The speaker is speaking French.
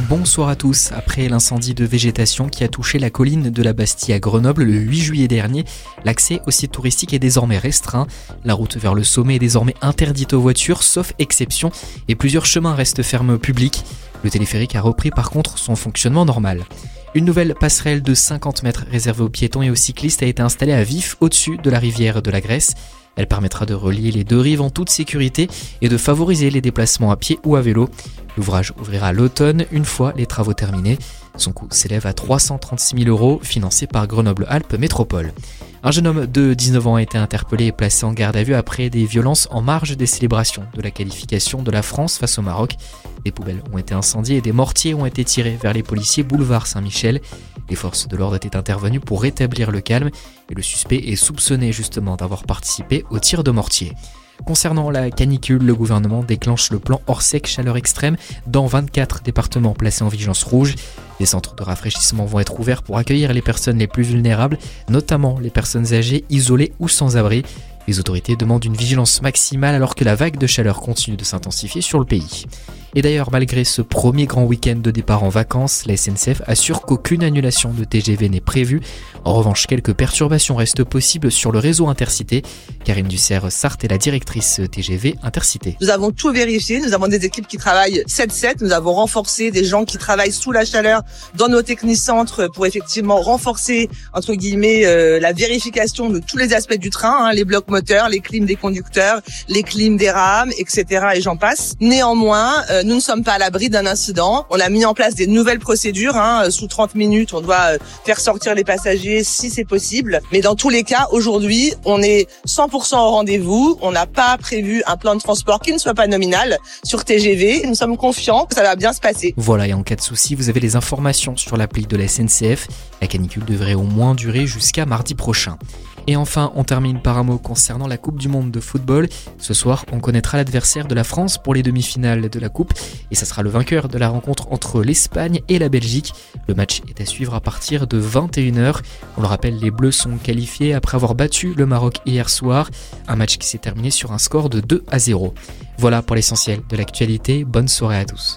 Bonsoir à tous. Après l'incendie de végétation qui a touché la colline de la Bastille à Grenoble le 8 juillet dernier, l'accès au site touristique est désormais restreint. La route vers le sommet est désormais interdite aux voitures, sauf exception, et plusieurs chemins restent fermés au public. Le téléphérique a repris par contre son fonctionnement normal. Une nouvelle passerelle de 50 mètres réservée aux piétons et aux cyclistes a été installée à Vif, au-dessus de la rivière de la Grèce. Elle permettra de relier les deux rives en toute sécurité et de favoriser les déplacements à pied ou à vélo. L'ouvrage ouvrira à l'automne, une fois les travaux terminés. Son coût s'élève à 336 000 €, financé par Grenoble-Alpes Métropole. Un jeune homme de 19 ans a été interpellé et placé en garde à vue après des violences en marge des célébrations de la qualification de la France face au Maroc. Des poubelles ont été incendiées et des mortiers ont été tirés vers les policiers boulevard Saint-Michel. Les forces de l'ordre étaient intervenues pour rétablir le calme et le suspect est soupçonné justement d'avoir participé au tir de mortier. Concernant la canicule, le gouvernement déclenche le plan Orsec chaleur extrême dans 24 départements placés en vigilance rouge. Des centres de rafraîchissement vont être ouverts pour accueillir les personnes les plus vulnérables, notamment les personnes âgées, isolées ou sans abri. Les autorités demandent une vigilance maximale alors que la vague de chaleur continue de s'intensifier sur le pays. Et d'ailleurs, malgré ce premier grand week-end de départ en vacances, la SNCF assure qu'aucune annulation de TGV n'est prévue. En revanche, quelques perturbations restent possibles sur le réseau Intercité. Karine Dussert-Sarthe est la directrice TGV Intercité. Nous avons tout vérifié, nous avons des équipes qui travaillent 7/7, nous avons renforcé des gens qui travaillent sous la chaleur dans nos technicentres pour effectivement renforcer, entre guillemets, la vérification de tous les aspects du train, les blocs moteurs, les clims des conducteurs, les clims des rames, etc. et j'en passe. Néanmoins, nous ne sommes pas à l'abri d'un incident. On a mis en place des nouvelles procédures. Sous 30 minutes, on doit faire sortir les passagers si c'est possible. Mais dans tous les cas, aujourd'hui, on est 100% au rendez-vous. On n'a pas prévu un plan de transport qui ne soit pas nominal sur TGV. Nous sommes confiants que ça va bien se passer. Voilà, et en cas de souci, vous avez les informations sur l'appli de la SNCF. La canicule devrait au moins durer jusqu'à mardi prochain. Et enfin, on termine par un mot concernant la Coupe du Monde de football. Ce soir, on connaîtra l'adversaire de la France pour les demi-finales de la Coupe et ça sera le vainqueur de la rencontre entre l'Espagne et la Belgique. Le match est à suivre à partir de 21h. On le rappelle, les Bleus sont qualifiés après avoir battu le Maroc hier soir. Un match qui s'est terminé sur un score de 2-0. Voilà pour l'essentiel de l'actualité. Bonne soirée à tous.